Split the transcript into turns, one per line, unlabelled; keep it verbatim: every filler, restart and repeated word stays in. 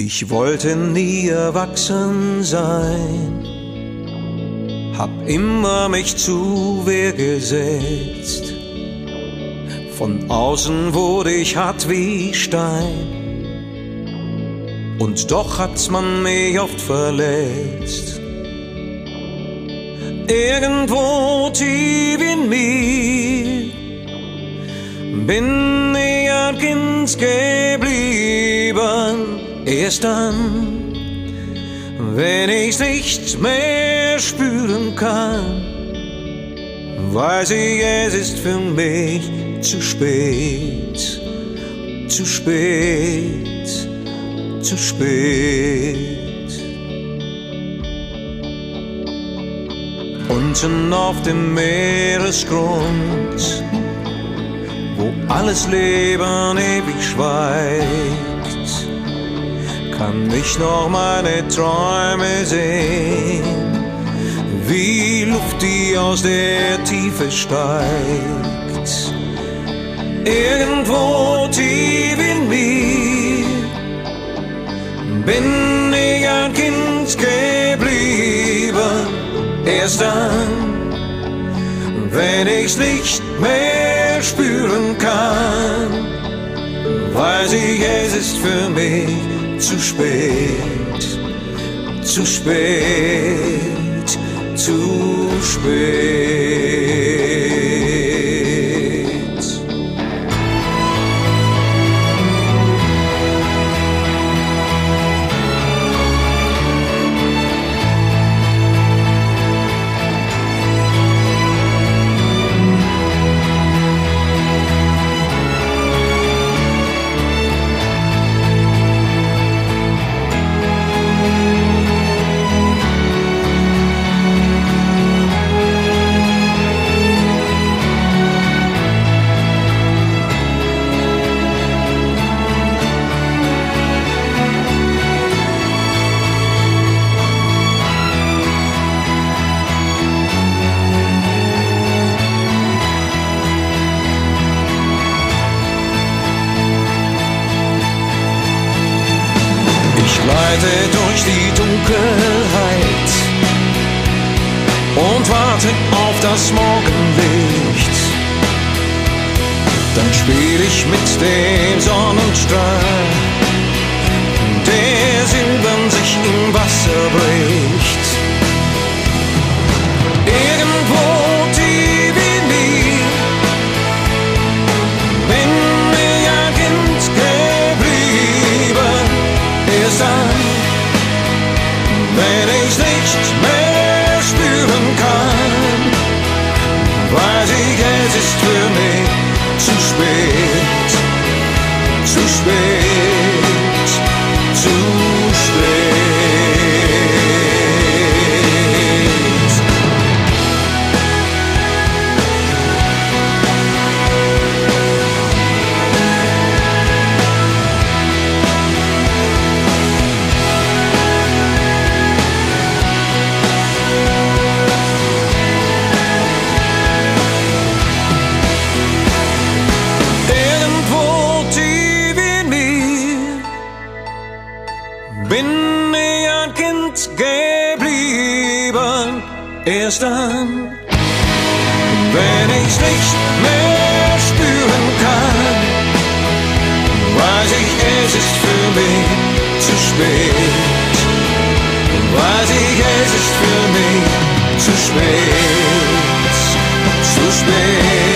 Ich wollte nie erwachsen sein, hab immer mich zu Wehr gesetzt. Von außen wurde ich hart wie Stein, und doch hat's man mich oft verletzt. Irgendwo tief in mir bin ich ein Kind geblieben. Erst dann, wenn ich's nicht mehr spüren kann, weiß ich, es ist für mich zu spät, zu spät, zu spät. Unten auf dem Meeresgrund, wo alles Leben ewig schweigt, kann ich noch meine Träume sehen, wie Luft, die aus der Tiefe steigt. Irgendwo tief in mir bin ich ein Kind geblieben. Erst dann, wenn ich's nicht mehr spüren kann, weiß ich, es ist für mich zu spät, zu spät, zu spät. Durch die Dunkelheit und warte auf das Morgenlicht. Dann spiel ich mit dem Sonnenstrahl, der silbern sich im Wasser bricht. Irgendwo tief in mir bin ich ein Kind geblieben. Erst dann, wenn ich's nicht mehr spüren kann, weiß ich, es ist für mich zu spät, zu spät, zu spät. Bin ich ein Kind geblieben. Erst dann, wenn ich's nicht mehr spüren kann, weiß ich, es ist für mich zu spät. Weiß ich, es ist für mich zu spät, zu spät.